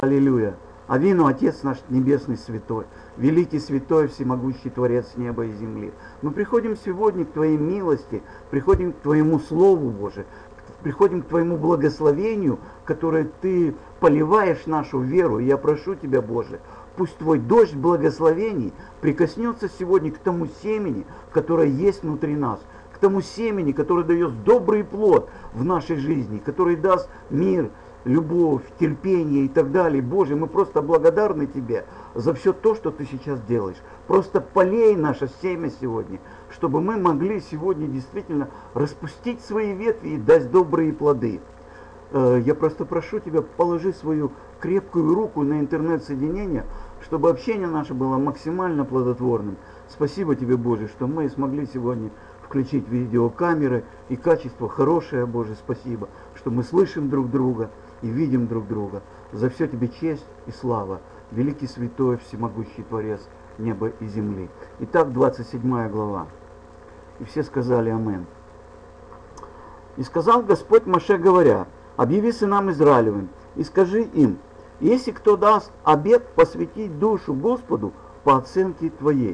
Аллилуйя. Авину, Отец наш Небесный Святой, великий Святой, всемогущий Творец неба и земли. Мы приходим сегодня к Твоей милости, приходим к Твоему Слову, Боже, приходим к Твоему благословению, которое Ты поливаешь нашу веру. И я прошу Тебя, Боже, пусть Твой дождь благословений прикоснется сегодня к тому семени, которое есть внутри нас, к тому семени, которое дает добрый плод в нашей жизни, который даст мир, любовь, терпение и так далее. Боже, мы просто благодарны Тебе за все то, что Ты сейчас делаешь. Просто полей наше семя сегодня, чтобы мы могли сегодня действительно распустить свои ветви и дать добрые плоды. Я просто прошу Тебя, положи свою крепкую руку на интернет-соединение, чтобы общение наше было максимально плодотворным. Спасибо Тебе, Боже, что мы смогли сегодня включить видеокамеры, и качество хорошее, Боже, спасибо, что мы слышим друг друга и видим друг друга. За все Тебе честь и слава, великий святой, всемогущий Творец неба и земли. Итак, 27 глава. И все сказали амин. «И сказал Господь Моше, говоря, объяви сынам Израилевым, и скажи им, если кто даст обет посвятить душу Господу по оценке твоей».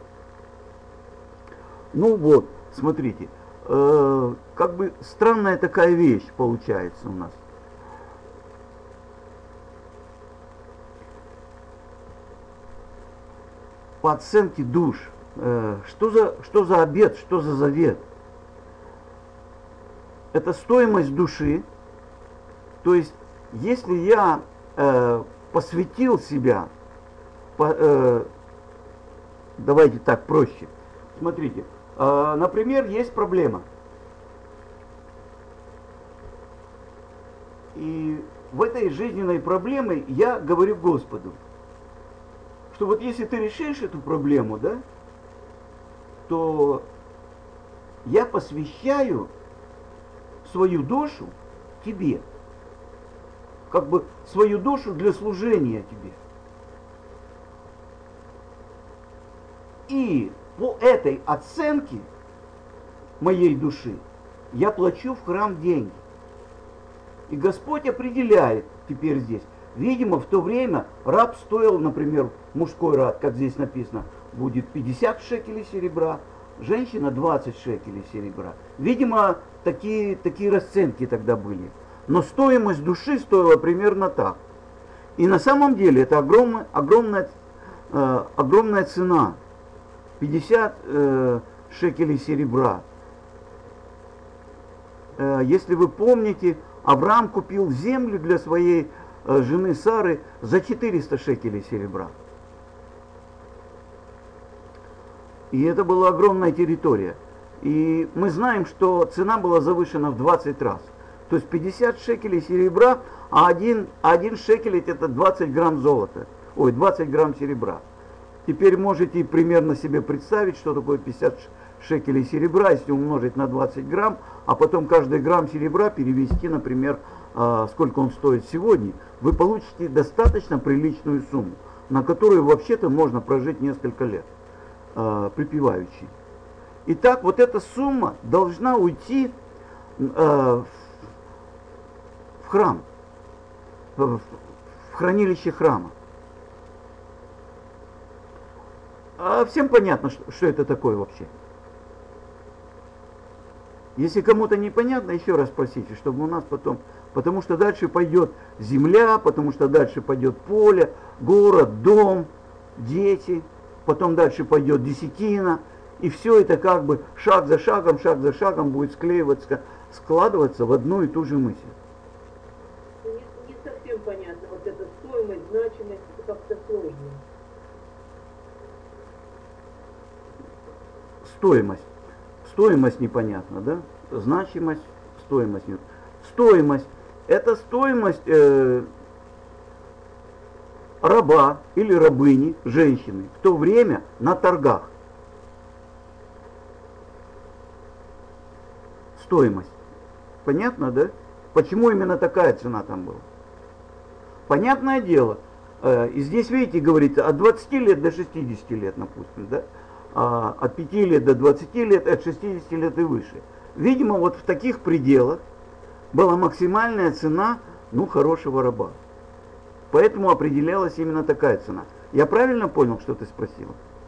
Ну вот, смотрите, как бы странная такая вещь получается у нас. По оценке душ. Что за обет, что за завет? Это стоимость души. То есть, если я посвятил себя, давайте так проще. Смотрите, например, есть проблема. И в этой жизненной проблеме я говорю Господу, что вот если ты решишь эту проблему, да, то я посвящаю свою душу тебе. Как бы свою душу для служения тебе. И по этой оценке моей души я плачу в храм деньги. И Господь определяет теперь здесь. Видимо, в то время раб стоил, например, мужской раб, как здесь написано, будет 50 шекелей серебра, женщина 20 шекелей серебра. Видимо, такие расценки тогда были. Но стоимость души стоила примерно так. И на самом деле это огромная цена. 50 шекелей серебра. Если вы помните, Авраам купил землю для своей жены Сары за 400 шекелей серебра. И это была огромная территория. И мы знаем, что цена была завышена в 20 раз. То есть 50 шекелей серебра, а один шекель это 20 грамм золота. 20 грамм серебра. Теперь можете примерно себе представить, что такое 50 шекелей серебра, если умножить на 20 грамм, а потом каждый грамм серебра перевести, например, сколько он стоит сегодня, вы получите достаточно приличную сумму, на которую вообще-то можно прожить несколько лет, припеваючи. Итак, вот эта сумма должна уйти в храм, в хранилище храма. А всем понятно, что это такое вообще. Если кому-то непонятно, еще раз спросите, чтобы у нас потом... Потому что дальше пойдет земля, потому что дальше пойдет поле, город, дом, дети, потом дальше пойдет десятина. И все это как бы шаг за шагом будет складываться в одну и ту же мысль. Не совсем понятно, вот эта стоимость, значимость, это как-то сложно. Стоимость непонятна, да? Значимость, стоимость нет. Стоимость – это стоимость раба или рабыни, женщины, в то время на торгах. Стоимость. Понятно, да? Почему именно такая цена там была? Понятное дело. И здесь, видите, говорится от 20 лет до 60 лет, допустим, да? От 5 лет до 20 лет, от 60 лет и выше. Видимо, вот в таких пределах была максимальная цена, хорошего раба. Поэтому определялась именно такая цена. Я правильно понял, что ты спросила?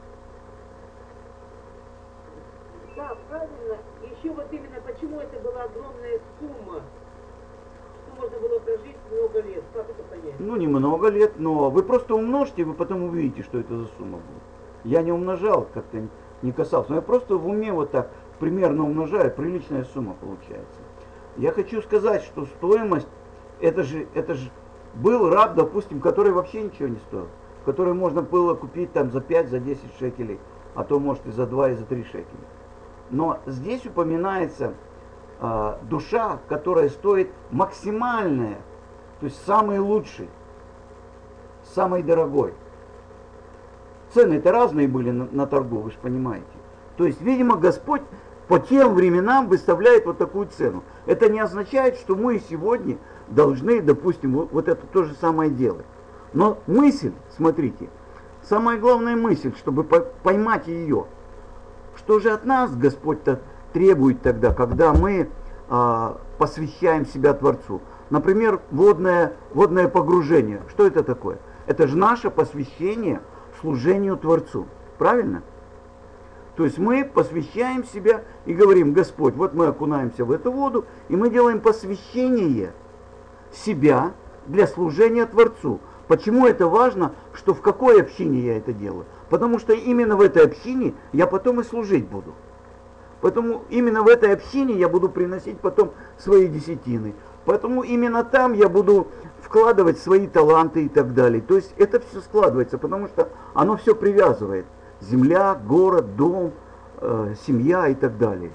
Да, правильно. Еще вот именно почему это была огромная сумма, что можно было прожить много лет. Как это понять? Ну, не много лет, но вы просто умножьте, вы потом увидите, что это за сумма будет. Я не умножал, как-то не касался, но я просто в уме вот так примерно умножаю, приличная сумма получается. Я хочу сказать, что стоимость, это же был раб, допустим, который вообще ничего не стоил, который можно было купить там за 5, за 10 шекелей, а то может и за 2, и за 3 шекеля. Но здесь упоминается душа, которая стоит максимальная, то есть самый лучший, самый дорогой. Цены-то разные были на торгу, вы же понимаете. То есть, видимо, Господь по тем временам выставляет вот такую цену. Это не означает, что мы сегодня должны, допустим, вот это то же самое делать. Но мысль, смотрите, самая главная мысль, чтобы поймать ее, что же от нас Господь-то требует тогда, когда мы посвящаем себя Творцу. Например, водное погружение. Что это такое? Это же наше посвящение служению Творцу. Правильно? То есть мы посвящаем себя и говорим: Господь, вот мы окунаемся в эту воду, и мы делаем посвящение себя для служения Творцу. Почему это важно, что в какой общине я это делаю? Потому что именно в этой общине я потом и служить буду. Поэтому именно в этой общине я буду приносить потом свои десятины. Поэтому именно там я буду вкладывать свои таланты и так далее. То есть это все складывается, потому что оно все привязывает. Земля, город, дом, семья и так далее.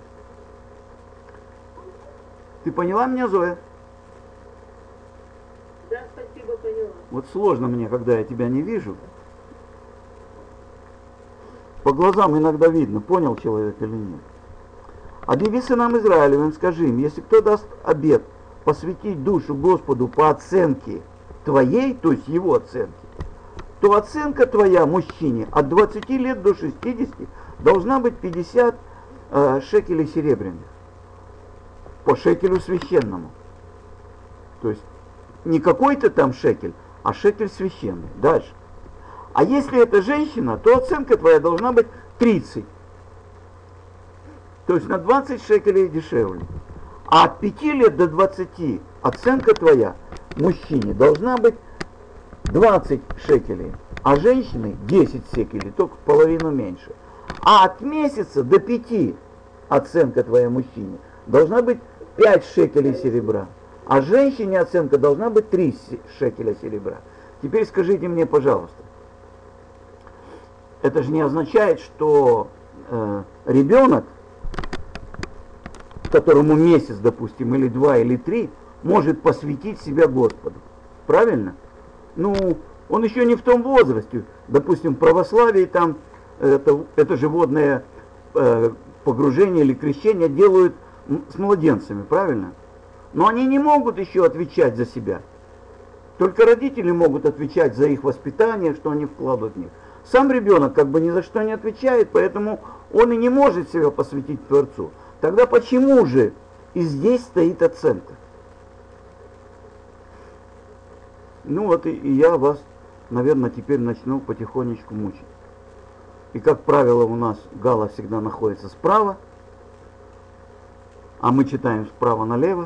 Ты поняла меня, Зоя? Да, спасибо, поняла. Вот сложно мне, когда я тебя не вижу. По глазам иногда видно, понял человек или нет. Объяви сынам Израилевым, скажи им: если кто даст обет посвятить душу Господу по оценке твоей, то есть его оценке, то оценка твоя мужчине от 20 лет до 60 должна быть 50 шекелей серебряных. По шекелю священному. То есть не какой-то там шекель, а шекель священный. Дальше. А если это женщина, то оценка твоя должна быть 30. То есть на 20 шекелей дешевле. А от 5 лет до 20 оценка твоя мужчине должна быть 20 шекелей, а женщины 10 шекелей, только в половину меньше. А от месяца до 5 оценка твоя мужчине должна быть 5 шекелей серебра, а женщине оценка должна быть 3 шекеля серебра. Теперь скажите мне, пожалуйста, это же не означает, что ребенок, которому месяц, допустим, или 2, или 3, может посвятить себя Господу. Правильно? Ну, он еще не в том возрасте. Допустим, в православии там это же водное погружение или крещение делают с младенцами, правильно? Но они не могут еще отвечать за себя. Только родители могут отвечать за их воспитание, что они вкладывают в них. Сам ребенок как бы ни за что не отвечает, поэтому он и не может себя посвятить Творцу. Тогда почему же и здесь стоит оценка? Ну вот и я вас, наверное, теперь начну потихонечку мучить. И как правило у нас Гала всегда находится справа, а мы читаем справа налево.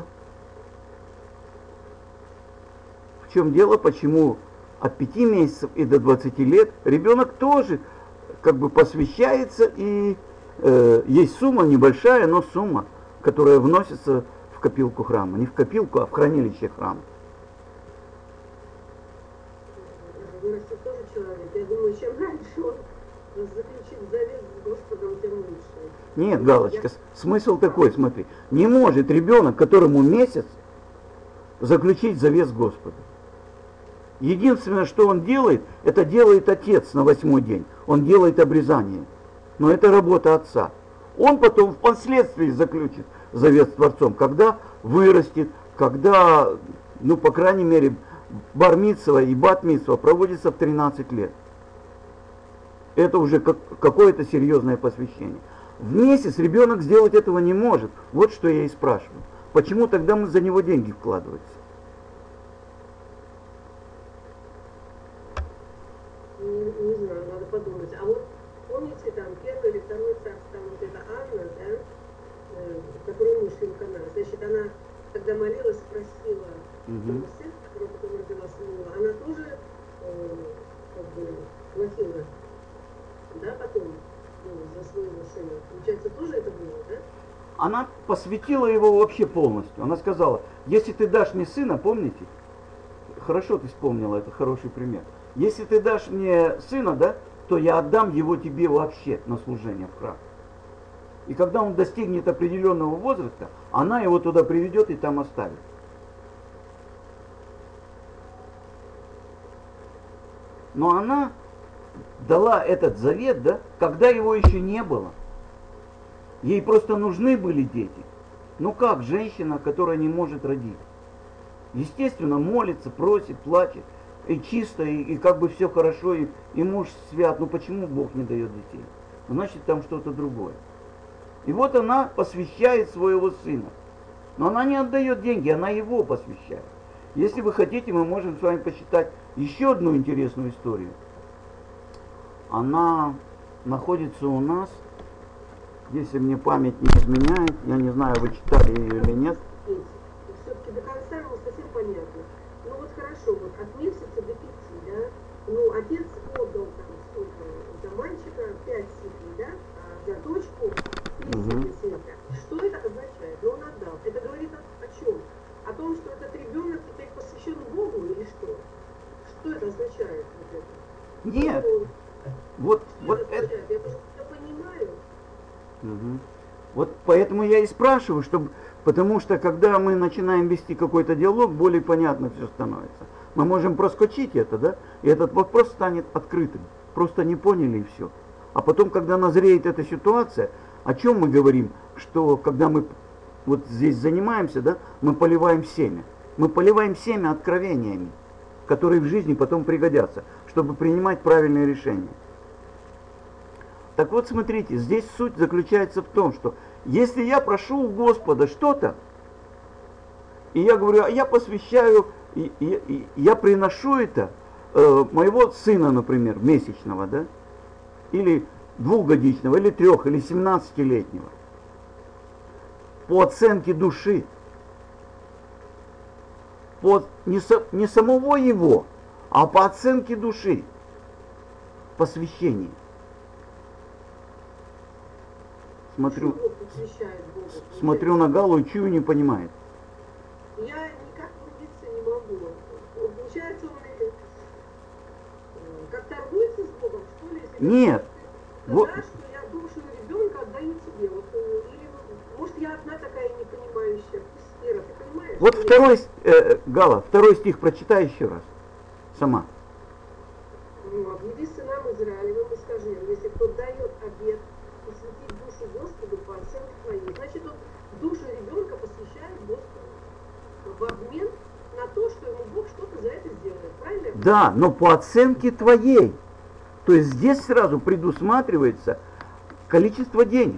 В чем дело, почему от 5 месяцев и до 20 лет ребенок тоже как бы посвящается, и есть сумма небольшая, но сумма, которая вносится в копилку храма. Не в копилку, а в хранилище храма. Вырастет тоже человек. Я думаю, чем раньше он заключит завет с Господом, тем лучше. Нет, Галочка, смысл такой, смотри. Не может ребенок, которому месяц, заключить завет с Господом. Единственное, что он делает, это делает отец на 8-й день. Он делает обрезание. Но это работа отца. Он потом впоследствии заключит завет с Творцом, когда вырастет, когда, ну, по крайней мере, бар-мицва и бат-мицва проводится в 13 лет. Это уже какое-то серьезное посвящение. В месяц ребенок сделать этого не может. Вот что я и спрашиваю. Почему тогда мы за него деньги вкладываемся? надо подумать. А вот помните, там, первое или второе царство, там вот эта Анна, да, которую муж Илкана, значит, она, когда молилась, спросила своего сына, которого потом родила Самуила, она тоже как бы платила, да, потом за своего сына. Получается, тоже это было, да? Она посвятила его вообще полностью. Она сказала, если ты дашь мне сына, помните? Хорошо ты вспомнила, это хороший пример. Если ты дашь мне сына, да, то я отдам его тебе вообще на служение в храм. И когда он достигнет определенного возраста, она его туда приведет и там оставит. Но она дала этот завет, да, когда его еще не было. Ей просто нужны были дети. Ну как женщина, которая не может родить? Естественно, молится, просит, плачет, и чисто, и как бы все хорошо, и муж свят. Ну почему Бог не дает детей? Значит, там что-то другое. И вот она посвящает своего сына. Но она не отдает деньги, она его посвящает. Если вы хотите, мы можем с вами посчитать еще одну интересную историю. Она находится у нас, если мне память не изменяет, я не знаю, вы читали ее или нет. Все-таки до конца не совсем понятно. Ну вот хорошо, вот от месяца до 5, да? Ну, отец отдал там сколько за мальчика 5 сиклей, да? А за дочку 3 сикля. Что это означает? Ну, он отдал. Это говорит о чем? О том, что этот ребенок теперь посвящен Богу или что? Что это означает? Вот это? Нет. Вот это... Я просто понимаю. Вот поэтому я и спрашиваю, потому что когда мы начинаем вести какой-то диалог, более понятно все становится. Мы можем проскочить это, да, и этот вопрос станет открытым. Просто не поняли и все. А потом, когда назреет эта ситуация, о чем мы говорим, что когда мы вот здесь занимаемся, да, мы поливаем семя. Мы поливаем семя откровениями, которые в жизни потом пригодятся, чтобы принимать правильные решения. Так вот, смотрите, здесь суть заключается в том, что если я прошу у Господа что-то, и я говорю, а я посвящаю, я приношу это, моего сына, например, месячного, да, или 2-годичного, или 3, или 17-летнего, по оценке души, не самого его, а по оценке души, посвящение. Смотрю на Галу и чую, не понимает. Я никак убедиться не могу. Получается, он как торгуется с Богом, что ли? Если нет. Вот. Что я душу ребенка отдаю тебе. Вот, или, может, я одна такая непонимающая. Ира, ты понимаешь? Вот Гала, 2 стих прочитай еще раз. Сама. Ну, объяви сынам Израилевым и скажи им, если кто дает обет посвятить душу Господу по оценке твоей, значит, он душу ребенка посвящает Господу в обмен на то, что ему Бог что-то за это сделает. Правильно? Да, но по оценке твоей. То есть здесь сразу предусматривается количество денег.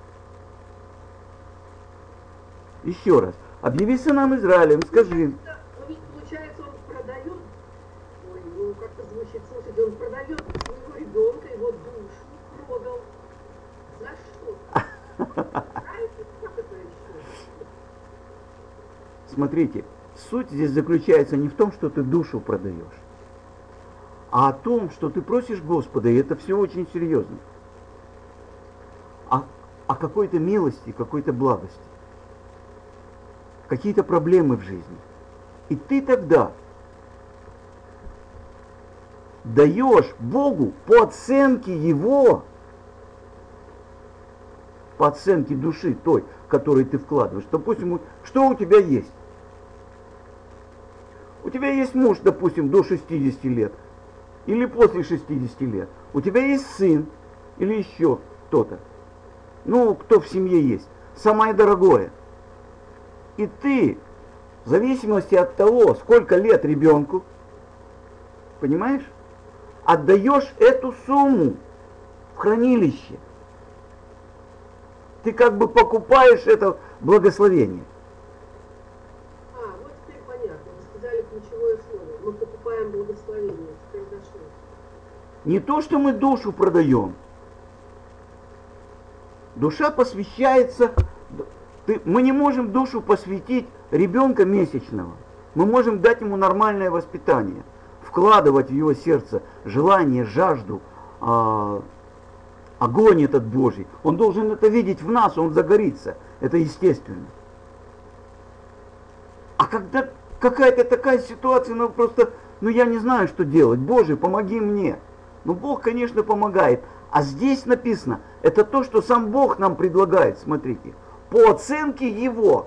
Еще раз. Объяви сынам Израилем, скажи им. Ну ведь получается, он продает, ой, ну как-то звучит, слушайте, он продает своего ребенка, его душу продал. За что? Знаете, как это еще? Смотрите, суть здесь заключается не в том, что ты душу продаешь, а о том, что ты просишь Господа, и это все очень серьезно, о какой-то милости, какой-то благости, какие-то проблемы в жизни. И ты тогда даешь Богу по оценке Его, по оценке души той, которой ты вкладываешь. Допустим, что у тебя есть? У тебя есть муж, допустим, до 60 лет, или после 60 лет. У тебя есть сын, или еще кто-то. Ну, кто в семье есть. Самое дорогое. И ты, в зависимости от того, сколько лет ребенку, понимаешь, отдаешь эту сумму в хранилище. Ты как бы покупаешь это благословение. Вот теперь понятно. Вы сказали ключевое слово. Мы покупаем благословение. Теперь дошло. Не то, что мы душу продаем. Душа посвящается... Мы не можем душу посвятить ребенка месячного. Мы можем дать ему нормальное воспитание, вкладывать в его сердце желание, жажду, огонь этот Божий. Он должен это видеть в нас, он загорится. Это естественно. А когда какая-то такая ситуация, я не знаю, что делать. Боже, помоги мне. Бог, конечно, помогает. А здесь написано, это то, что сам Бог нам предлагает, смотрите, по оценке Его.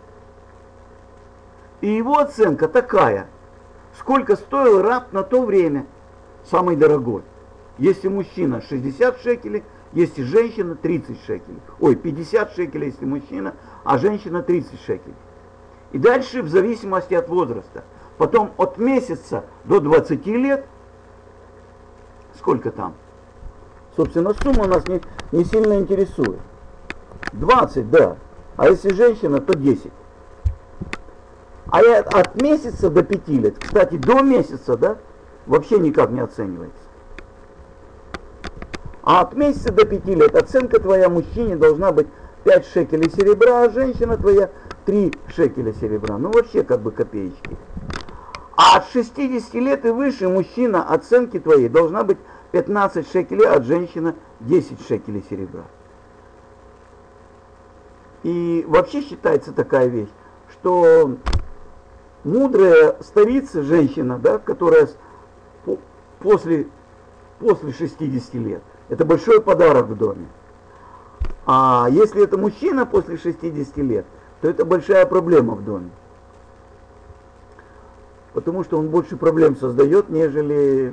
И Его оценка такая, сколько стоил раб на то время, самый дорогой. Если мужчина 60 шекелей, если женщина 30 шекелей. 50 шекелей, если мужчина, а женщина 30 шекелей. И дальше в зависимости от возраста. Потом от месяца до 20 лет, сколько там? Собственно, сумма нас не сильно интересует. 20, да. А если женщина, то 10. А от месяца до 5 лет, кстати, до месяца, да, вообще никак не оценивается. А от месяца до 5 лет оценка твоя мужчине должна быть 5 шекелей серебра, а женщина твоя 3 шекеля серебра. Вообще как бы копеечки. А от 60 лет и выше мужчина оценки твоей должна быть 15 шекелей, а от женщины 10 шекелей серебра. И вообще считается такая вещь, что мудрая старица, женщина, да, которая после 60 лет, это большой подарок в доме. А если это мужчина после 60 лет, то это большая проблема в доме. Потому что он больше проблем создает, нежели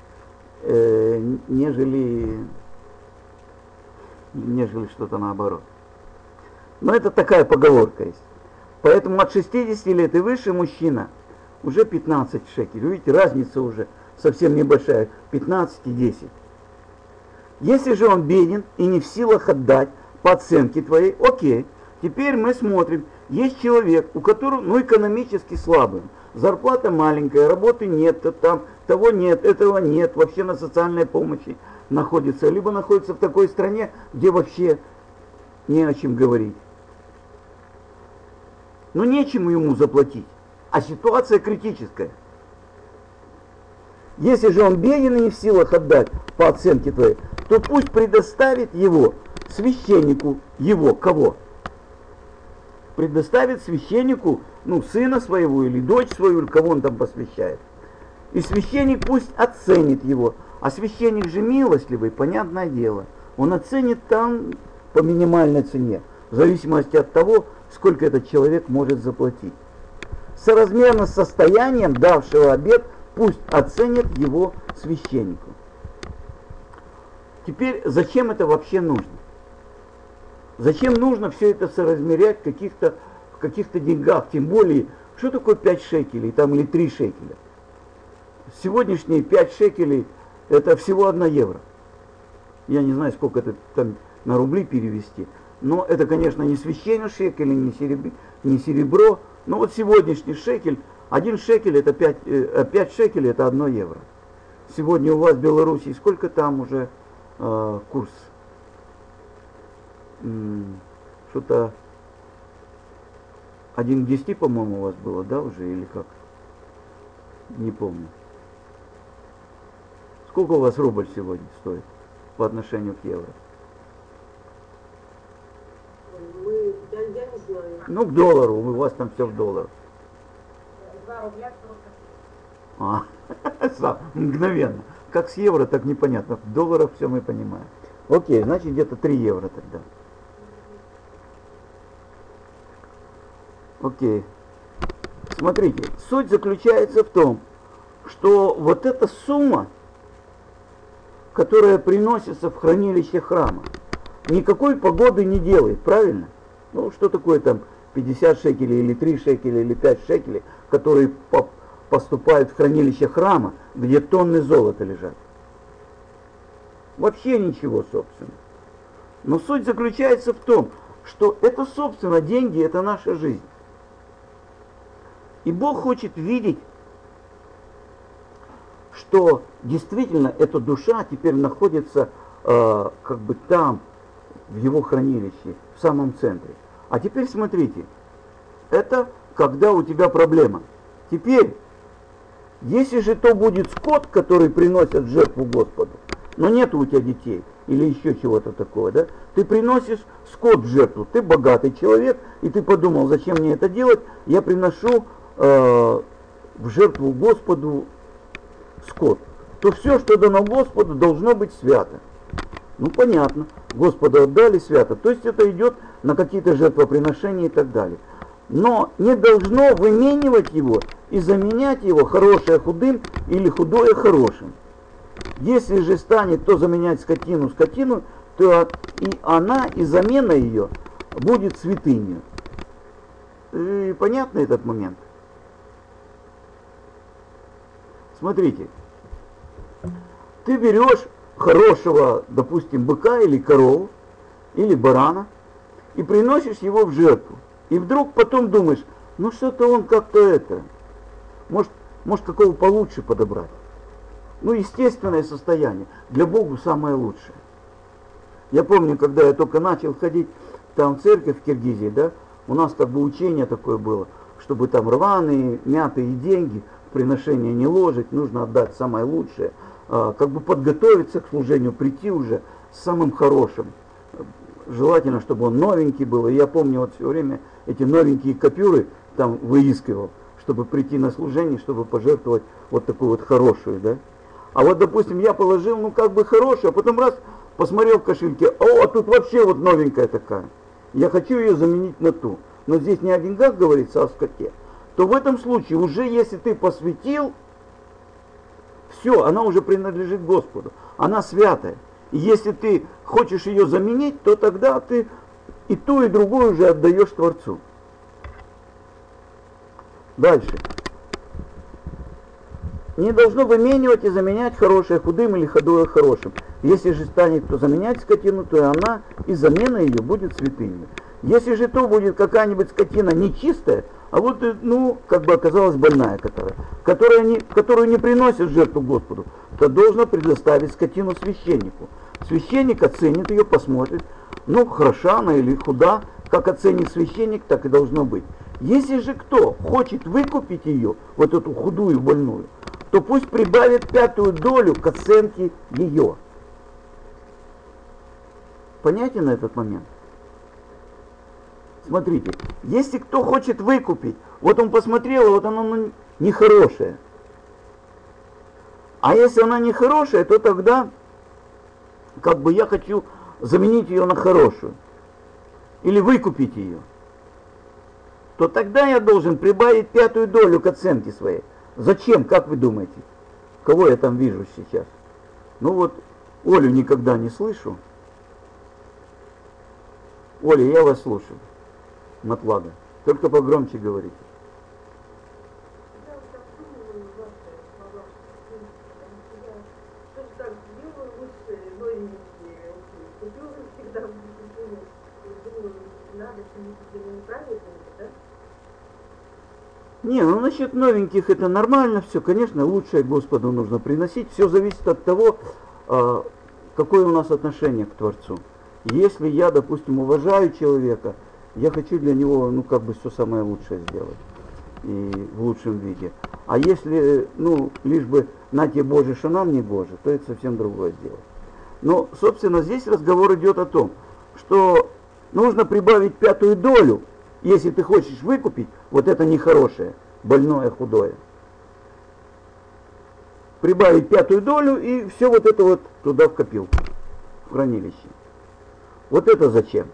что-то наоборот. Но это такая поговорка есть. Поэтому от 60 лет и выше мужчина уже 15 шекелей. Видите, разница уже совсем небольшая. 15 и 10. Если же он беден и не в силах отдать по оценке твоей, окей. Теперь мы смотрим. Есть человек, у которого, экономически слабый. Зарплата маленькая, работы нет, того нет, этого нет, вообще на социальной помощи находится. Либо находится в такой стране, где вообще не о чем говорить. Нечему ему заплатить, а ситуация критическая. Если же он беден и не в силах отдать по оценке твоей, то пусть предоставит его священнику, его, кого? Предоставит священнику, сына своего или дочь свою, или кого он там посвящает. И священник пусть оценит его. А священник же милостливый, понятное дело. Он оценит там по минимальной цене, в зависимости от того, сколько этот человек может заплатить. Соразмерно с состоянием давшего обет, пусть оценит его священнику. Теперь, зачем это вообще нужно? Зачем нужно все это соразмерять в каких-то деньгах? Тем более, что такое 5 шекелей или 3 шекеля? Сегодняшние 5 шекелей это всего 1 евро. Я не знаю, сколько это там на рубли перевести. Но это, конечно, не священный шекель, не серебро. Но вот сегодняшний шекель, 1 шекель это 5 шекелей это 1 евро. Сегодня у вас в Беларуси сколько там уже курс? Что-то 1 к 10, по-моему, у вас было, да, уже, или как? Не помню. Сколько у вас рубль сегодня стоит по отношению к евро? Я не знаю. К доллару, у вас там все в долларах. 2 рубля 40 копеек. Мгновенно. Как с евро, так непонятно. В долларах все мы понимаем. Окей, значит где-то 3 евро тогда. Окей. Смотрите, суть заключается в том, что вот эта сумма, которая приносится в хранилище храма, никакой погоды не делает, правильно? Что такое там 50 шекелей или 3 шекеля или 5 шекелей, которые поступают в хранилище храма, где тонны золота лежат? Вообще ничего, собственно. Но суть заключается в том, что это, собственно, деньги, это наша жизнь. И Бог хочет видеть, что действительно эта душа теперь находится как бы там, в его хранилище, в самом центре. А теперь смотрите, это когда у тебя проблема. Теперь, если же то будет скот, который приносит жертву Господу, но нет у тебя детей или еще чего-то такого, да, ты приносишь скот в жертву, ты богатый человек, и ты подумал, зачем мне это делать, я приношу в жертву Господу скот, то все, что дано Господу, должно быть свято. Ну понятно, Господу отдали свято, то есть это идет на какие-то жертвоприношения и так далее. Но не должно выменивать его и заменять его хорошее худым или худое хорошим. Если же станет то заменять скотину, то и она, и замена ее будет святынью. И понятно этот момент? Смотрите, ты берешь хорошего, допустим, быка или корову, или барана, и приносишь его в жертву. И вдруг потом думаешь, ну что-то он как-то это, может какого получше подобрать. Ну, естественное состояние. Для Бога самое лучшее. Я помню, когда я только начал ходить там в церковь в Киргизии, да, у нас как бы учение такое было, чтобы там рваные, мятые деньги в приношение не ложить, нужно отдать самое лучшее, как бы подготовиться к служению, прийти уже с самым хорошим. Желательно, чтобы он новенький был. И я помню, вот все время эти новенькие купюры там выискивал, чтобы прийти на служение, чтобы пожертвовать вот такую вот хорошую, да. А вот, допустим, я положил, ну, как бы хорошую, а потом раз, посмотрел в кошельке, а тут вообще вот новенькая такая. Я хочу ее заменить на ту. Но здесь не о деньгах говорится, а о скоте. То в этом случае, уже если ты посвятил, все, она уже принадлежит Господу. Она святая. И если ты хочешь ее заменить, то тогда ты и ту, и другую уже отдаешь Творцу. Дальше. Не должно выменивать и заменять хорошее худым или худое хорошим. Если же станет кто заменять скотину, то и она, и замена ее будет святынью. Если же то будет какая-нибудь скотина нечистая, а вот, ну, как бы оказалась больная, которую не приносит жертву Господу, то должно предоставить скотину священнику. Священник оценит ее, посмотрит, ну, хороша она или худа, как оценит священник, так и должно быть. Если же кто хочет выкупить ее, вот эту худую больную, то пусть прибавит 5-ю долю к оценке ее. Понятен этот момент? Смотрите, если кто хочет выкупить, вот он посмотрел, вот она ну, нехорошая. А если она нехорошая, то тогда, как бы я хочу заменить ее на хорошую. Или выкупить ее. То тогда я должен прибавить 5-ю долю к оценке своей. Зачем, как вы думаете? Кого я там вижу сейчас? Ну вот, Олю никогда не слышу. Оля, я вас слушаю. Матлага. Только погромче говорите. Не, ну насчет новеньких это нормально все, конечно, лучшее Господу нужно приносить. Все зависит от того, какое у нас отношение к Творцу. Если я, допустим, уважаю человека, я хочу для него, ну, как бы все самое лучшее сделать. И в лучшем виде. А если, ну, лишь бы на тебе Боже, что нам не Боже, то это совсем другое дело. Но, собственно, здесь разговор идет о том, что нужно прибавить 5-ю долю, если ты хочешь выкупить вот это нехорошее, больное, худое. Прибавить 5-ю долю и все вот это вот туда в копилку, в хранилище. Вот это зачем?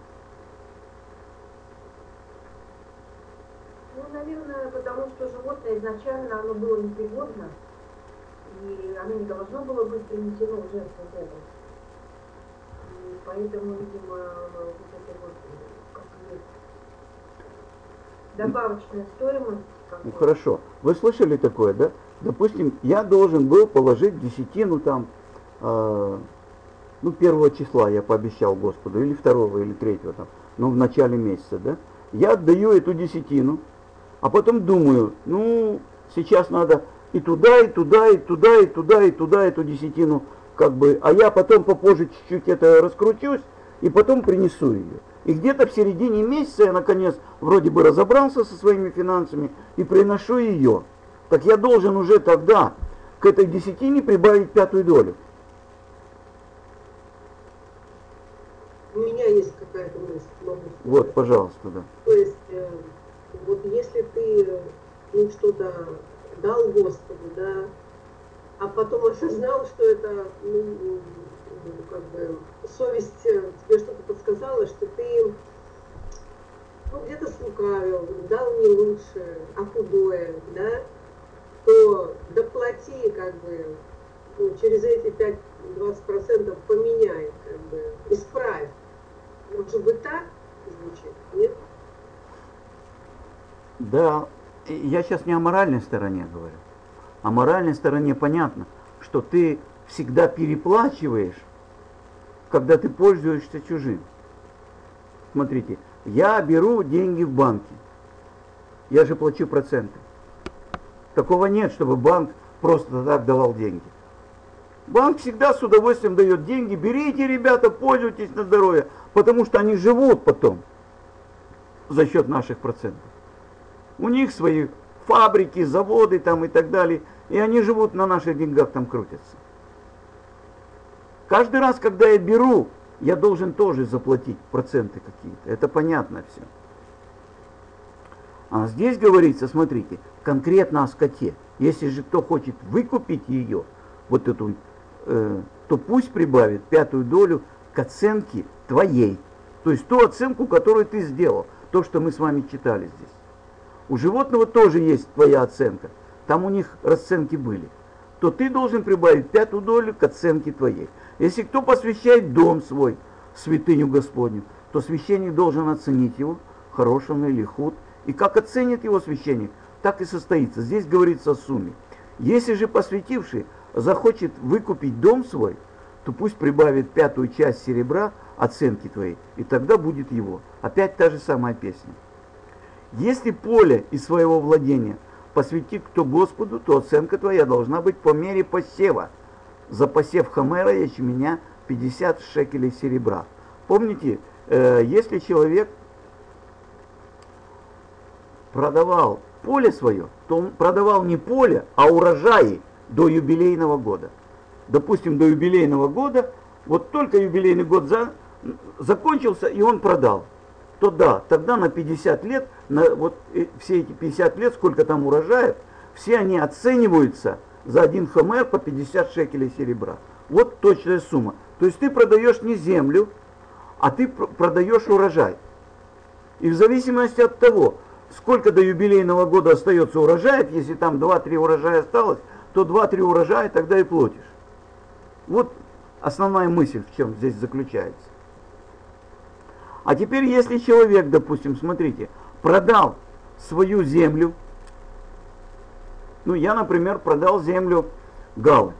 Ну, наверное, потому что животное изначально оно было непригодно, и оно не должно было быть принесено в жертву Богу. И поэтому, видимо, вот это вот, как есть, добавочная стоимость. Ну, хорошо. Вы слышали такое, да? Допустим, я должен был положить десятину там, ну, 1 числа я пообещал Господу, или 2, или 3 там, ну, в начале месяца, да? Я отдаю эту десятину, а потом думаю, ну, сейчас надо И туда, и туда, и туда, и туда, и туда эту десятину, как бы, а я потом попозже чуть-чуть это раскручусь, и потом принесу ее. И где-то в середине месяца я, наконец, вроде бы разобрался со своими финансами и приношу ее. Так я должен уже тогда к этой десятине прибавить 5 долю. У меня есть какая-то мысль, могу сказать. Вот, пожалуйста, да. То есть, вот если ты что-то дал Господу, да, а потом осознал, что это, как бы, совесть тебе что-то подсказала, что ты, где-то слукавил, дал не лучше, а худое, да, то доплати, как бы, через эти 5-20% поменяй, как бы, исправь. Может быть, так звучит, нет? Да, я сейчас не о моральной стороне говорю. О моральной стороне понятно, что ты всегда переплачиваешь, когда ты пользуешься чужим. Смотрите, я беру деньги в банке, я же плачу проценты. Такого нет, чтобы банк просто так давал деньги. Банк всегда с удовольствием дает деньги. Берите, ребята, пользуйтесь на здоровье, потому что они живут потом за счет наших процентов. У них свои фабрики, заводы там и так далее, и они живут на наших деньгах, там крутятся. Каждый раз, когда я беру, я должен тоже заплатить проценты какие-то. Это понятно все. А здесь говорится, смотрите, конкретно о скоте. Если же кто хочет выкупить ее, вот эту, то пусть прибавит 5 долю к оценке твоей. То есть ту оценку, которую ты сделал. То, что мы с вами читали здесь. У животного тоже есть твоя оценка. Там у них расценки были. То ты должен прибавить 5 долю к оценке твоей. Если кто посвящает дом свой, святыню Господню, то священник должен оценить его, хорош он или худ. И как оценит его священник, так и состоится. Здесь говорится о сумме. Если же посвятивший захочет выкупить дом свой, то пусть прибавит 5 часть серебра оценки твоей, и тогда будет его. Опять та же самая песня. Если поле из своего владения посвятит кто Господу, то оценка твоя должна быть по мере посева. За посев хомера ячменя 50 шекелей серебра. Помните, если человек продавал поле свое, то он продавал не поле, а урожаи до юбилейного года. Допустим, до юбилейного года, вот только юбилейный год закончился, и он продал. То да, тогда на 50 лет, вот все эти 50 лет, сколько там урожаев, все они оцениваются за один хомер по 50 шекелей серебра. Вот точная сумма. То есть ты продаешь не землю, а ты продаешь урожай. И в зависимости от того, сколько до юбилейного года остается урожаев, если там 2-3 урожая осталось, то 2-3 урожая тогда и платишь. Вот основная мысль, в чем здесь заключается. А теперь, если человек, допустим, смотрите, продал свою землю, я, например, продал землю Галы,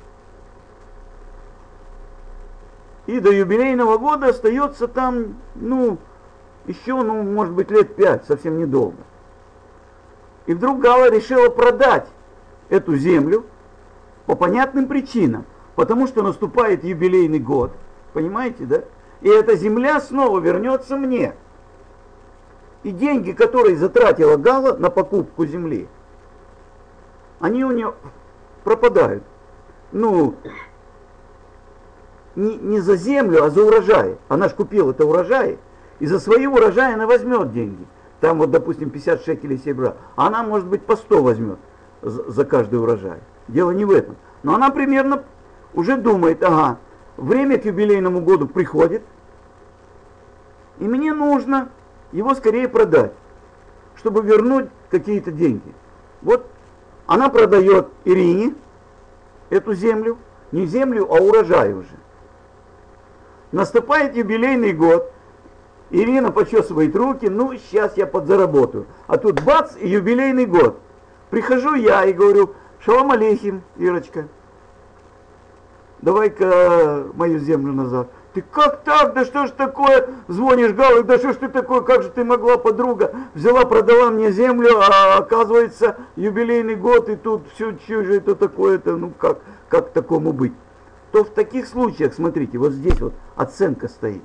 и до юбилейного года остается там, еще, может быть, лет 5, совсем недолго. И вдруг Гала решила продать эту землю по понятным причинам, потому что наступает юбилейный год, понимаете, да? И эта земля снова вернется мне. И деньги, которые затратила Гала на покупку земли, они у нее пропадают. Не за землю, а за урожай. Она ж купила это урожай, и за свои урожаи она возьмет деньги. Там вот, допустим, 50 шекелей серебра. А она, может быть, по 100 возьмет за каждый урожай. Дело не в этом. Но она примерно уже думает, время к юбилейному году приходит, и мне нужно его скорее продать, чтобы вернуть какие-то деньги. Вот она продает Ирине эту землю, не землю, а урожай уже. Наступает юбилейный год, Ирина почесывает руки, сейчас я подзаработаю. А тут бац, и юбилейный год. Прихожу я и говорю, шалом алейхим, Ирочка, давай-ка мою землю назад. Ты как так? Да что ж такое? Звонишь, Галок, да что ж ты такое? Как же ты могла, подруга? Взяла, продала мне землю, а оказывается юбилейный год, и тут все, что же это такое-то? Ну как такому быть? То в таких случаях, смотрите, вот здесь вот оценка стоит.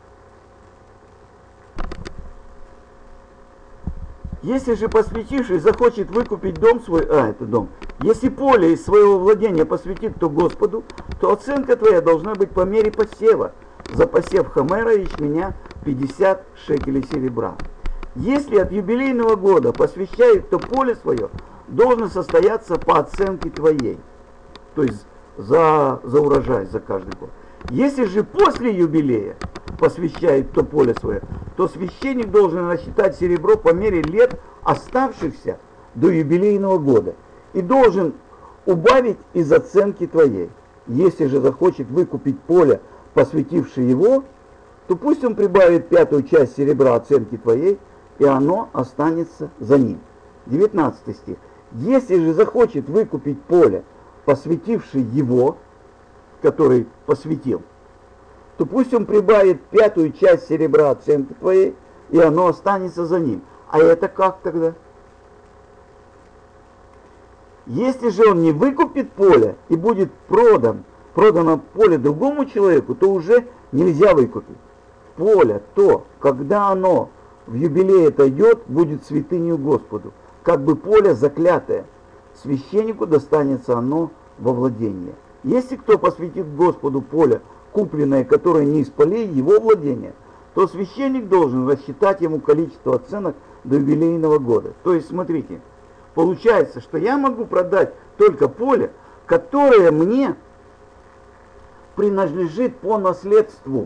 Если же посвятивший захочет выкупить дом свой, это дом, если поле из своего владения посвятит то Господу, то оценка твоя должна быть по мере посева. За посев хомера и ячменя 50 шекелей серебра. Если от юбилейного года посвящает то поле свое, должно состояться по оценке твоей. То есть за урожай, за каждый год. Если же после юбилея посвящает то поле свое, то священник должен рассчитать серебро по мере лет, оставшихся до юбилейного года, и должен убавить из оценки твоей. Если же захочет выкупить поле, посвятивший его, то пусть он прибавит 5-ю часть серебра оценки твоей, и оно останется за ним. 19 стих. Если же захочет выкупить поле, посвятивший его, который посвятил, то пусть он прибавит 5-ю часть серебра оценки твоей, и оно останется за ним. А это как тогда? Если же он не выкупит поле и будет продано поле другому человеку, то уже нельзя выкупить. Поле, то, когда оно в юбилей отойдет, будет святынью Господу, как бы поле заклятое. Священнику достанется оно во владение. Если кто посвятит Господу поле, купленное, которое не из полей его владения, то священник должен рассчитать ему количество оценок до юбилейного года. То есть, смотрите, получается, что я могу продать только поле, которое мне принадлежит по наследству,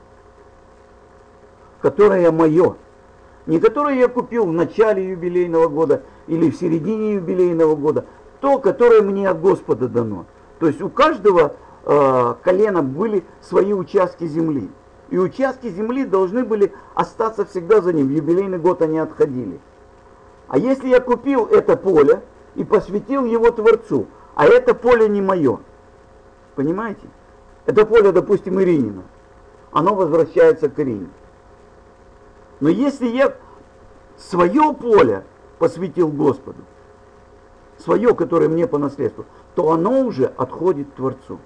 которое мое. Не которое я купил в начале юбилейного года или в середине юбилейного года, то, которое мне от Господа дано. То есть у каждого колена были свои участки земли. И участки земли должны были остаться всегда за ним. В юбилейный год они отходили. А если я купил это поле и посвятил его Творцу, а это поле не мое, понимаете? Это поле, допустим, Иринина. Оно возвращается к Ирине. Но если я свое поле посвятил Господу, свое, которое мне по наследству, то оно уже отходит к Творцу.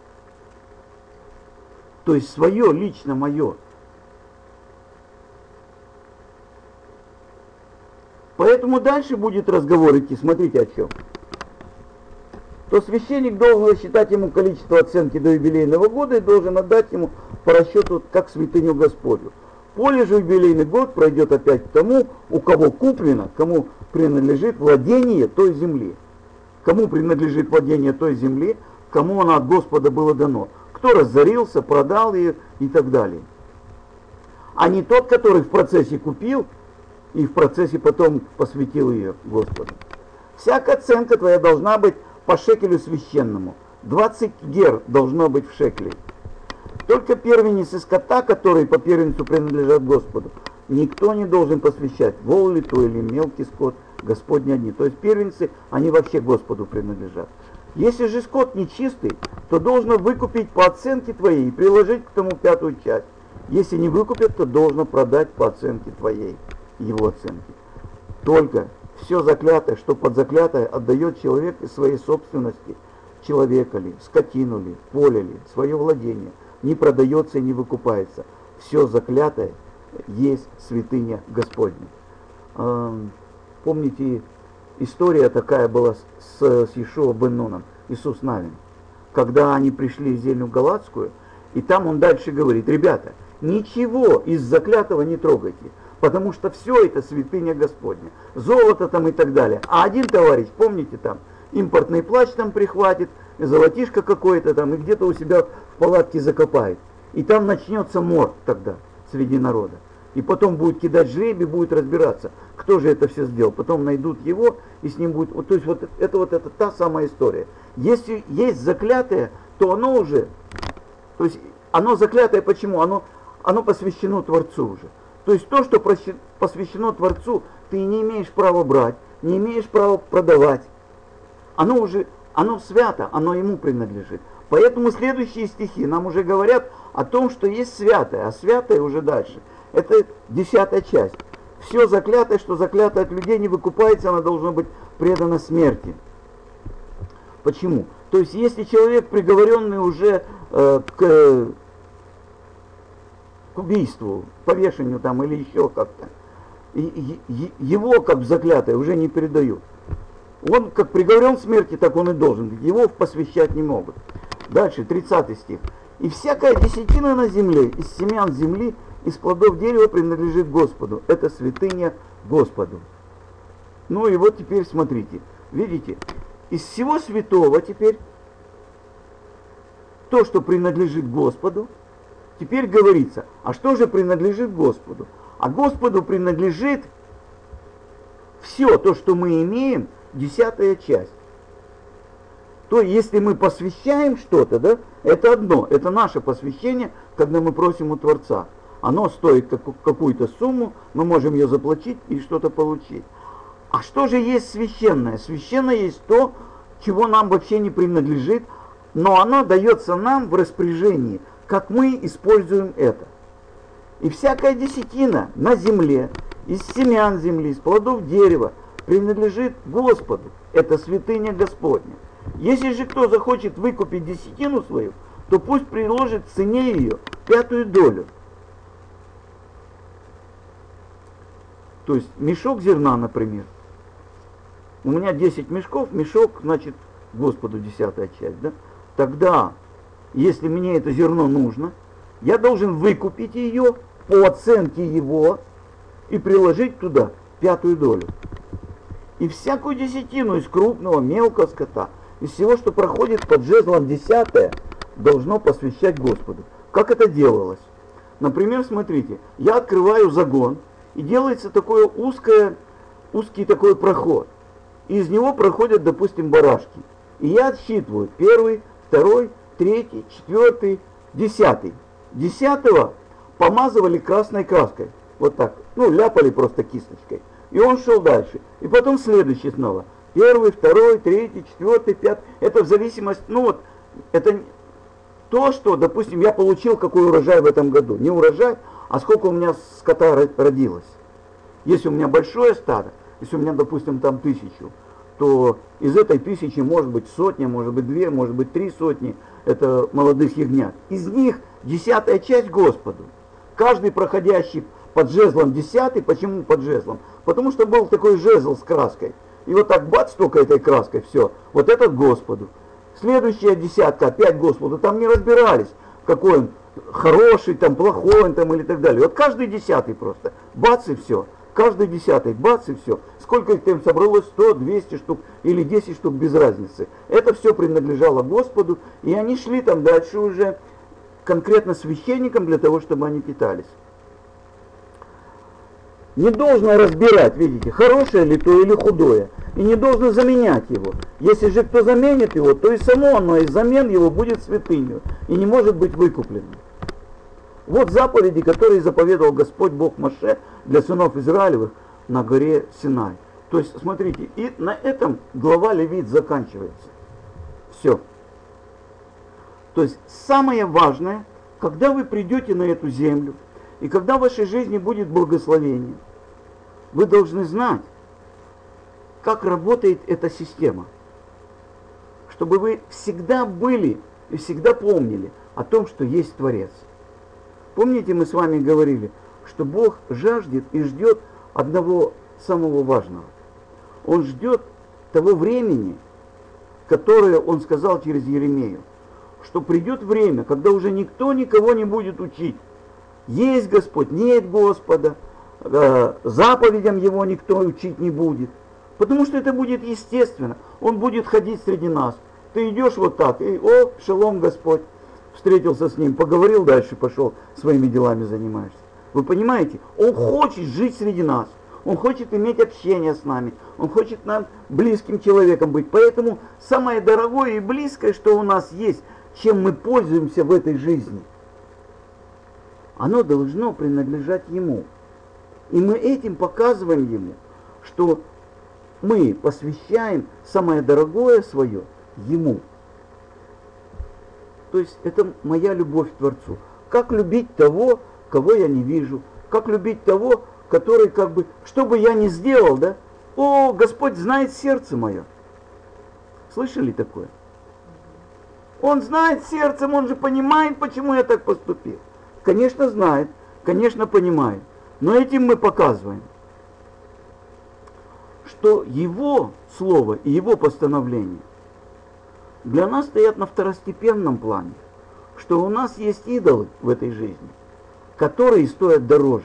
То есть свое, лично мое. Поэтому дальше будет разговор идти, смотрите о чем. То священник должен рассчитать ему количество оценки до юбилейного года и должен отдать ему по расчету как святыню Господню. Поле же юбилейный год пройдет опять к тому, у кого куплено, кому принадлежит владение той земли. Кому принадлежит владение той земли, кому она от Господа было дано. Кто разорился, продал ее и так далее. А не тот, который в процессе купил и в процессе потом посвятил ее Господу. Всякая оценка твоя должна быть по шекелю священному. 20 гер должно быть в шекеле. Только первенец из скота, который по первенцу принадлежат Господу, никто не должен посвящать, вол ли то или мелкий скот, Господни одни. То есть первенцы, они вообще Господу принадлежат. Если же скот нечистый, то должно выкупить по оценке твоей и приложить к тому 5-ю часть. Если не выкупят, то должно продать по оценке твоей, его оценки. Только все заклятое, что под заклятое отдает человек из своей собственности, человека ли, скотину ли, поле ли, свое владение, не продается и не выкупается. Все заклятое есть святыня Господня. Помните, история такая была с Иешуа бен Нуном, Иисус Навин, когда они пришли в землю Галатскую, и там он дальше говорит: ребята, ничего из заклятого не трогайте, потому что все это святыня Господня, золото там и так далее. А один товарищ, помните, там импортный плащ там прихватит, золотишко какое-то там, и где-то у себя в палатке закопает. И там начнется мор тогда среди народа. И потом будет кидать жребий, будет разбираться, кто же это все сделал. Потом найдут его, и с ним будет... То есть вот это та самая история. Если есть заклятое, то оно уже... То есть оно заклятое почему? Оно посвящено Творцу уже. То есть то, что посвящено Творцу, ты не имеешь права брать, не имеешь права продавать. Оно свято, оно ему принадлежит. Поэтому следующие стихи нам уже говорят о том, что есть святое, а святое уже дальше. Это 10-я часть. Все заклятое, что заклято от людей, не выкупается, оно должно быть предано смерти. Почему? То есть, если человек, приговоренный уже к убийству, повешению там или еще как-то, его как заклятое уже не передают. Он как приговорен к смерти, так он и должен быть. Его посвящать не могут. Дальше, 30 стих. «И всякая десятина на земле, из семян земли, из плодов дерева принадлежит Господу». Это святыня Господу. Ну и вот теперь смотрите. Видите? Из всего святого теперь то, что принадлежит Господу, теперь говорится, а что же принадлежит Господу? А Господу принадлежит все то, что мы имеем, 10-я часть. То если мы посвящаем что-то, да, это одно, это наше посвящение, когда мы просим у Творца. Оно стоит какую-то сумму, мы можем ее заплатить и что-то получить. А что же есть священное? Священное есть то, чего нам вообще не принадлежит, но оно дается нам в распоряжении, как мы используем это. И всякая десятина на земле, из семян земли, из плодов дерева, принадлежит Господу. Это святыня Господня. Если же кто захочет выкупить десятину свою, то пусть приложит к цене ее 5-ю долю. То есть мешок зерна, например. У меня 10 мешков, мешок, значит, Господу 10-я часть, да? Тогда, если мне это зерно нужно, я должен выкупить ее по оценке его и приложить туда 5-ю долю. И всякую десятину из крупного, мелкого скота, из всего, что проходит под жезлом 10-е, должно посвящать Господу. Как это делалось? Например, смотрите, я открываю загон, и делается такой узкий такой проход. И из него проходят, допустим, барашки. И я отсчитываю 1, 2, 3, 4, 10. 10-го помазывали красной краской. Вот так. Ну, ляпали просто кисточкой. И он шел дальше. И потом следующий снова. 1, 2, 3, 4, 5. Это в зависимости, ну вот, это то, что, допустим, я получил какой урожай в этом году. Не урожай, а сколько у меня скота родилось. Если у меня большое стадо, если у меня, допустим, там 1000, то из этой 1000 может быть 100, может быть 2, может быть 3 сотни, это молодых ягнят. Из них 10-я часть Господу. Каждый проходящий под жезлом 10-й, почему под жезлом? Потому что был такой жезл с краской. И вот так бац, только этой краской, все. Вот этот Господу. Следующая десятка, опять Господу. Там не разбирались, какой он хороший, там плохой он там или так далее. Вот каждый 10-й просто. Бац и все. Каждый 10-й, бац и все. Сколько их там собралось? 100, 200 штук или 10 штук, без разницы. Это все принадлежало Господу. И они шли там дальше уже конкретно священникам для того, чтобы они питались. Не должно разбирать, видите, хорошее ли то или худое. И не должно заменять его. Если же кто заменит его, то и само оно из замен его будет святынью и не может быть выкупленным. Вот заповеди, которые заповедовал Господь Бог Моше для сынов Израилевых на горе Синай. То есть, смотрите, и на этом глава Левит заканчивается. Все. То есть, самое важное, когда вы придете на эту землю, и когда в вашей жизни будет благословение, вы должны знать, как работает эта система. Чтобы вы всегда были и всегда помнили о том, что есть Творец. Помните, мы с вами говорили, что Бог жаждет и ждет одного самого важного. Он ждет того времени, которое Он сказал через Еремею, что придет время, когда уже никто никого не будет учить. Есть Господь, нет Господа, заповедям Его никто учить не будет. Потому что это будет естественно. Он будет ходить среди нас. Ты идешь вот так, и о, шалом Господь. Встретился с ним, поговорил, дальше пошел, своими делами занимаешься. Вы понимаете? Он хочет жить среди нас. Он хочет иметь общение с нами. Он хочет нам близким человеком быть. Поэтому самое дорогое и близкое, что у нас есть, чем мы пользуемся в этой жизни, оно должно принадлежать Ему. И мы этим показываем Ему, что мы посвящаем самое дорогое свое Ему. То есть это моя любовь к Творцу. Как любить того, кого я не вижу? Как любить того, который как бы, что бы я ни сделал, да? О, Господь знает сердце мое. Слышали такое? Он знает сердцем, он же понимает, почему я так поступил. Конечно, знает, конечно, понимает. Но этим мы показываем, что Его Слово и Его постановления для нас стоят на второстепенном плане. Что у нас есть идолы в этой жизни, которые стоят дороже.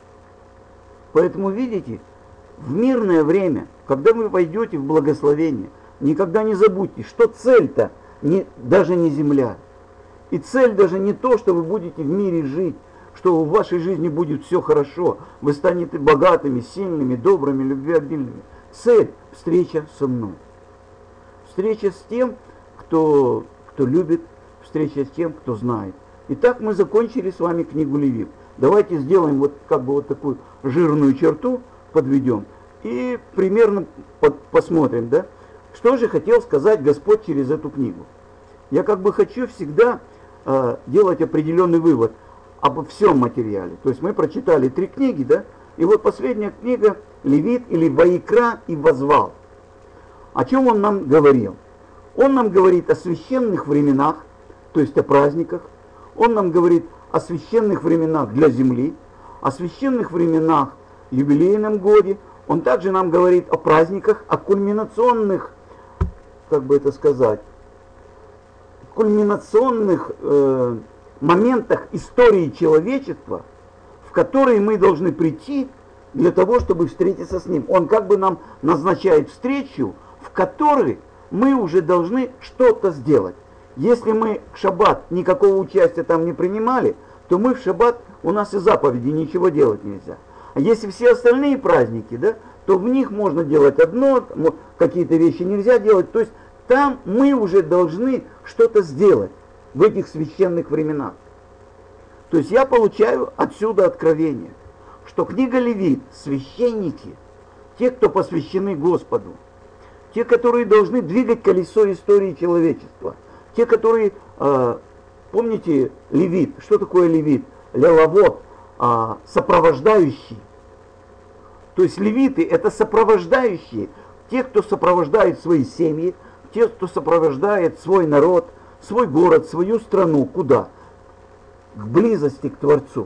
Поэтому, видите, в мирное время, когда вы войдете в благословение, никогда не забудьте, что цель-то даже не земля. И цель даже не то, что вы будете в мире жить, что в вашей жизни будет все хорошо, вы станете богатыми, сильными, добрыми, любвеобильными. Цель – встреча со мной. Встреча с тем, кто любит, встреча с тем, кто знает. Итак, мы закончили с вами книгу Левит. Давайте сделаем вот как бы вот такую жирную черту, подведем и примерно посмотрим, да, что же хотел сказать Господь через эту книгу. Я как бы хочу всегда делать определенный вывод обо всем материале. То есть мы прочитали 3 книги, да, и вот последняя книга Левит или Ваикра и Возвал. О чем он нам говорил? Он нам говорит о священных временах, то есть о праздниках. Он нам говорит о священных временах для земли, о священных временах в юбилейном годе. Он также нам говорит о праздниках, о кульминационных, как бы это сказать, кульминационных моментах истории человечества, в которые мы должны прийти для того, чтобы встретиться с Ним. Он как бы нам назначает встречу, в которой мы уже должны что-то сделать. Если мы в шаббат никакого участия там не принимали, то мы в шаббат, у нас и заповеди, ничего делать нельзя. А если все остальные праздники, да, то в них можно делать одно, какие-то вещи нельзя делать. То есть там мы уже должны что-то сделать в этих священных временах. То есть я получаю отсюда откровение, что книга Левит, священники, те, кто посвящены Господу, те, которые должны двигать колесо истории человечества, те, которые, помните, Левит, что такое Левит? Лелавот, сопровождающий. То есть левиты это сопровождающие, те, кто сопровождает свои семьи, те, кто сопровождает свой народ, свой город, свою страну. Куда? К близости к Творцу.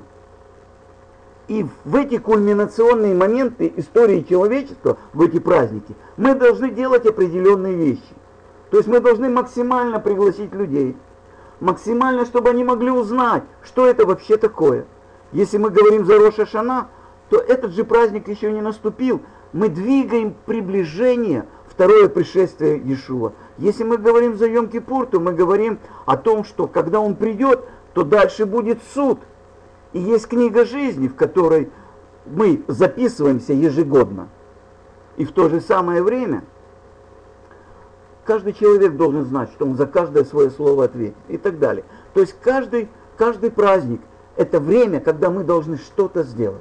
И в эти кульминационные моменты истории человечества, в эти праздники, мы должны делать определенные вещи. То есть мы должны максимально пригласить людей, максимально, чтобы они могли узнать, что это вообще такое. Если мы говорим за Рош ха-Шана, то этот же праздник еще не наступил. Мы двигаем приближение, второе пришествие Иешуа. Если мы говорим за Йом-Кипур, то мы говорим о том, что когда он придет, то дальше будет суд. И есть книга жизни, в которой мы записываемся ежегодно. И в то же самое время каждый человек должен знать, что он за каждое свое слово ответит и так далее. То есть каждый праздник – это время, когда мы должны что-то сделать.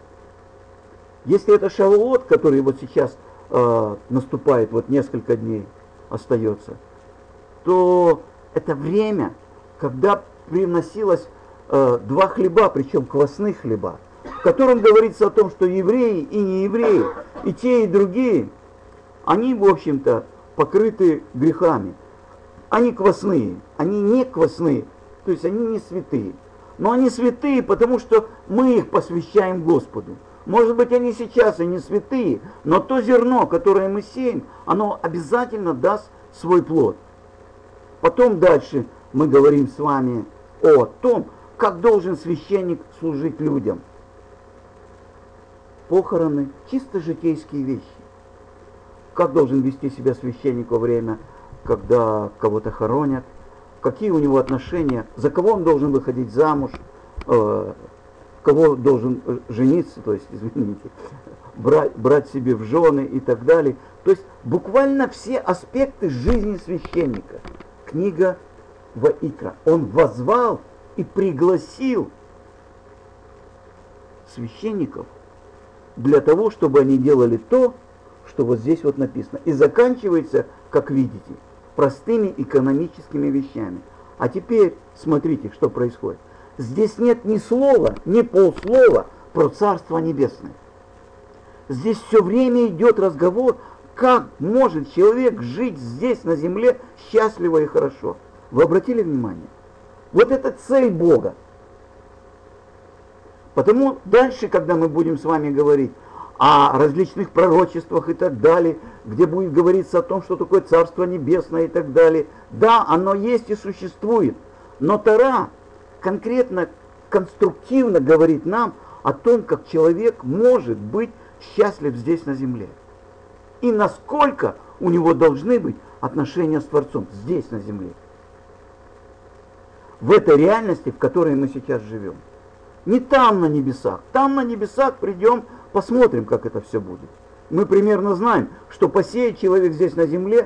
Если это Шавуот, который вот сейчас наступает, вот несколько дней остается, то это время, когда приносилось 2 хлеба, причем квасных хлеба, в котором говорится о том, что евреи и неевреи, и те, и другие, они, в общем-то, покрыты грехами. Они квасные, они не квасные, то есть они не святые. Но они святые, потому что мы их посвящаем Господу. Может быть, они сейчас и не святые, но то зерно, которое мы сеем, оно обязательно даст свой плод. Потом дальше мы говорим с вами о том, как должен священник служить людям. Похороны, чисто житейские вещи. Как должен вести себя священник во время, когда кого-то хоронят, какие у него отношения, за кого он должен выходить замуж, кого должен жениться, то есть, извините, брать себе в жены и так далее. То есть буквально все аспекты жизни священника. Книга Ваикра. Он воззвал и пригласил священников для того, чтобы они делали то, что вот здесь вот написано. И заканчивается, как видите, простыми экономическими вещами. А теперь смотрите, что происходит. Здесь нет ни слова, ни полслова про Царство Небесное. Здесь все время идет разговор, как может человек жить здесь на земле счастливо и хорошо. Вы обратили внимание? Вот это цель Бога. Потому дальше, когда мы будем с вами говорить о различных пророчествах и так далее, где будет говориться о том, что такое Царство Небесное и так далее, да, оно есть и существует, но Тора конкретно, конструктивно говорит нам о том, как человек может быть счастлив здесь на земле. И насколько у него должны быть отношения с Творцом здесь на земле. В этой реальности, в которой мы сейчас живем. Не там на небесах. Там на небесах придем, посмотрим, как это все будет. Мы примерно знаем, что посеет человек здесь на земле,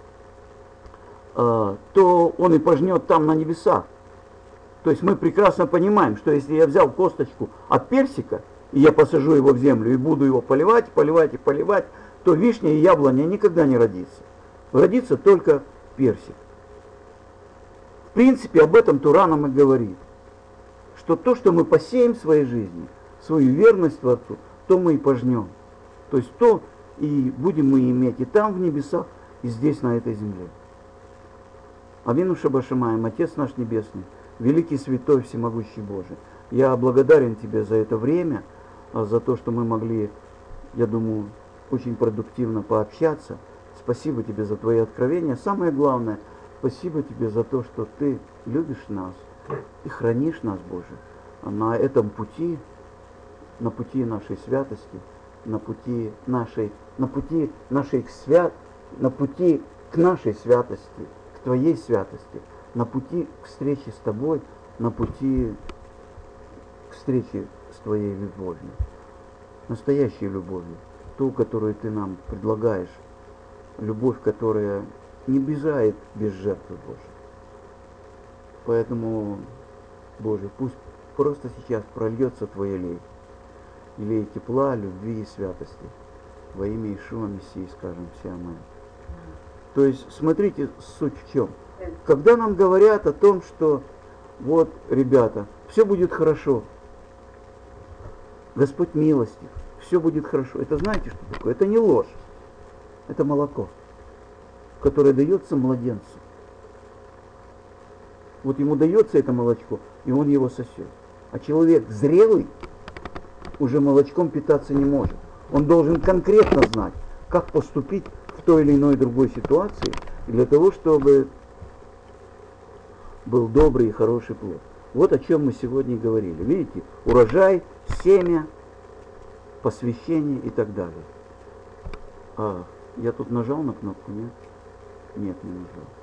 то он и пожнет там на небесах. То есть мы прекрасно понимаем, что если я взял косточку от персика, и я посажу его в землю, и буду его поливать, поливать и поливать, то вишня и яблоня никогда не родится. Родится только персик. В принципе, об этом Тора нам и говорит. Что то, что мы посеем в своей жизни, свою верность Творцу, то мы и пожнем. То есть то и будем мы иметь и там в небесах, и здесь на этой земле. Авину Шаббат Шамаим, Отец наш Небесный, великий, святой, всемогущий Боже, я благодарен Тебе за это время, за то, что мы могли, я думаю, очень продуктивно пообщаться. Спасибо Тебе за Твои откровения. Самое главное, спасибо Тебе за то, что Ты любишь нас и хранишь нас, Боже, на этом пути, на пути нашей святости, на пути к нашей святости, к Твоей святости, на пути к встрече с Тобой, на пути к встрече с Твоей любовью, настоящей любовью, ту, которую Ты нам предлагаешь, любовь, которая не бежает без жертвы, Боже. Поэтому, Боже, пусть просто сейчас прольется Твой елей тепла, любви и святости. Во имя Иешуа Мессии скажем все аминь. То есть, смотрите, суть в чем. Когда нам говорят о том, что вот, ребята, все будет хорошо, Господь милостив, все будет хорошо. Это знаете, что такое? Это не ложь, это молоко, которое дается младенцу. Вот ему дается это молочко, и он его сосет. А человек зрелый уже молочком питаться не может. Он должен конкретно знать, как поступить в той или иной другой ситуации, для того, чтобы был добрый и хороший плод. Вот о чем мы сегодня говорили. Видите, урожай, семя, посвящение и так далее. Я тут нажал на кнопку, нет? Нет, не нажал.